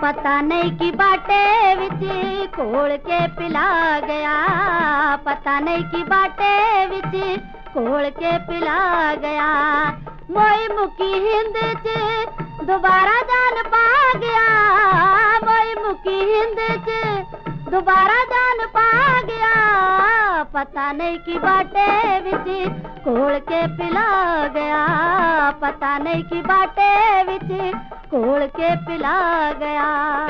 पता नहीं की बाटे विच कोल के पिला गया, पता नहीं की बाटे विच कोल के पिला गया। मोई मुकी हिंद च दोबारा जान पा गया, मोई मुकी हिंद च दोबारा जान पा गया। पता नहीं की बाटे विच कोल के पिला गया, पता नहीं की बाटे विच कोल के पिला गया।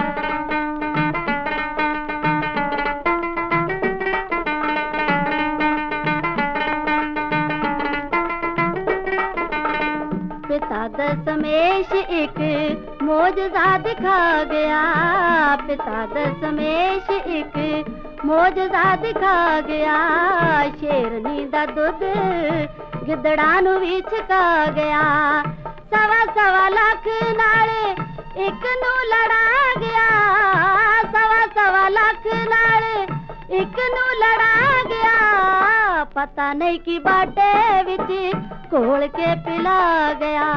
पिता दशमेश एक मौजज़ा दिखा गया, पिता दशमेश एक मौजज़ा दिखा गया। शेरनी दा दुध गिदड़ा नू भी छका गया, सवा सवा लाख नाले एक नू लड़ा गया, सवा सवा लाख नाले एक नू लड़ा गया। पता नहीं की बाटे विच कोल के पिला गया।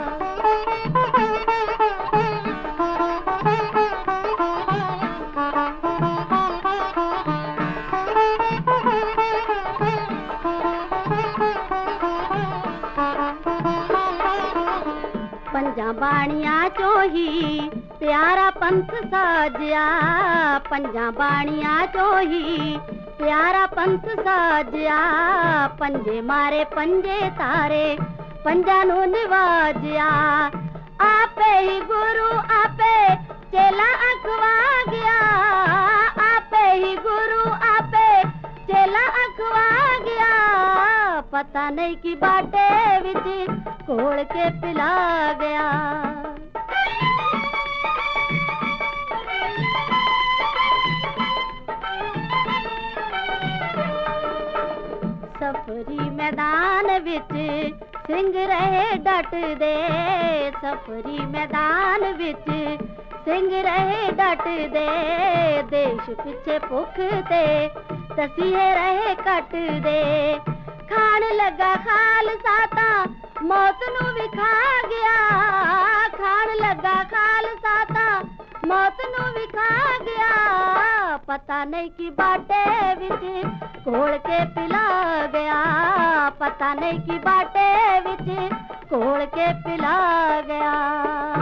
पंजा बाणिया चो ही प्यारा पंथ साजिया, पंजा बाणिया चो ही प्यारा पंथ साजिया। पंजे मारे पंजे तारे पंजा नू निवाजिया, आपे ही गुरु आपे चेला अखवा गया, आपे ही गुरु आपे चेला अखवा गया। पता नहीं की बाटे विच कोल के पिला गया। सफरी मैदान विच सिंह रहे डट दे, सफरी मैदान विच सिंह रहे डट दे। देश पिछे भुख ते तसीहे रहे कट दे, खान लगा खालसा ता मौत नू भी खा गया, खान लगा खालसा ता मौत नू भी खा गया। पता नहीं की बाटे विच कोल के पिला गया, पता नहीं की बाटे विच कोल के पिला गया।